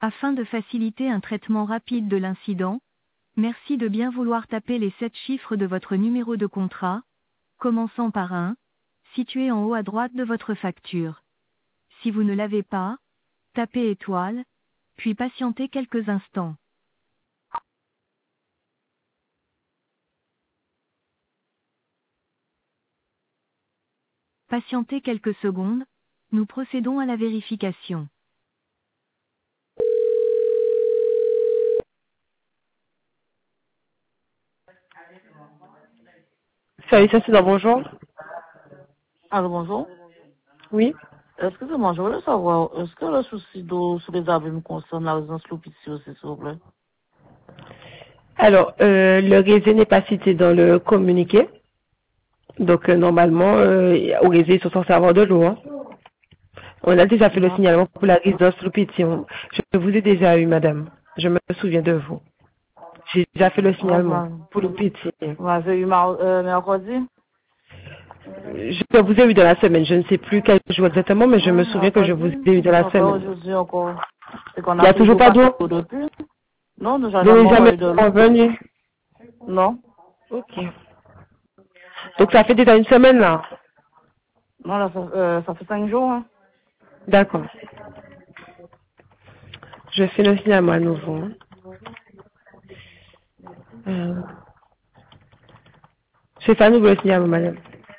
Afin de faciliter un traitement rapide de l'incident, merci de bien vouloir taper les 7 chiffres de votre numéro de contrat, commençant par 1, situé en haut à droite de votre facture. Si vous ne l'avez pas, tapez étoile, puis patientez quelques instants. Patientez quelques secondes, nous procédons à la vérification. Salut, ça c'est dans bonjour. Alors bonjour. Oui. Excusez-moi, je voulais savoir, est-ce que le souci d'eau sur les avis me concerne la résidence Lopici aussi, s'il vous plaît? Alors, le réseau n'est pas cité dans le communiqué. Donc, normalement, au réseau, ils sont censés avoir de l'eau. Hein. On a déjà fait le D'accord. signalement pour la résidence Loupiti. Je vous ai déjà eu, madame. Je me souviens de vous. J'ai déjà fait le Ouais, signalement pour Loupiti. vous m'avez eu mercredi? Je vous ai eu dans la semaine. Je ne sais plus quel jour exactement, mais je me Ouais, souviens que je vous mercredi. ai eu dans la Encore semaine. aujourd'hui, encore. C'est qu'on Il n'y a a toujours toujours pas pas d'eau. d'eau depuis. Non, nous n'avons L'eau jamais n'est jamais envoyé de l'eau. revenu. Non. Ok. Donc, ça fait déjà une semaine, là. Non, là, ça fait 5 jours, hein. D'accord. Je fais le signalement à nouveau. Hein. Euh, je fais à nouveau le signalement, madame.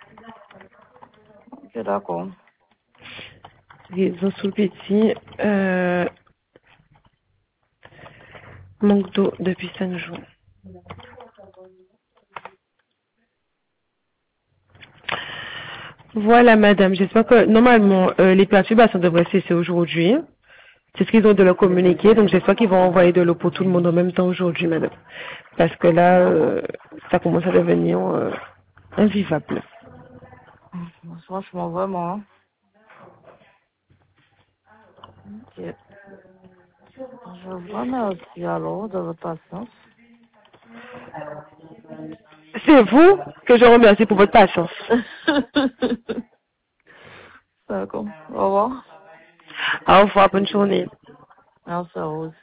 Ok, d'accord. Ils ont sous le petit. Manque d'eau depuis 5 jours. Voilà, madame. J'espère que normalement les perturbations devraient cesser aujourd'hui. C'est ce qu'ils ont de leur communiquer. Donc j'espère qu'ils vont envoyer de l'eau pour tout le monde en même temps aujourd'hui, madame. Parce que là, D'accord. ça commence à devenir invivable. Franchement, vraiment, hein. Ok. Je vous remercie alors de votre patience. C'est vous que je remercie pour votre patience. D'accord. Au revoir. Au revoir, bonne journée. Merci à vous aussi.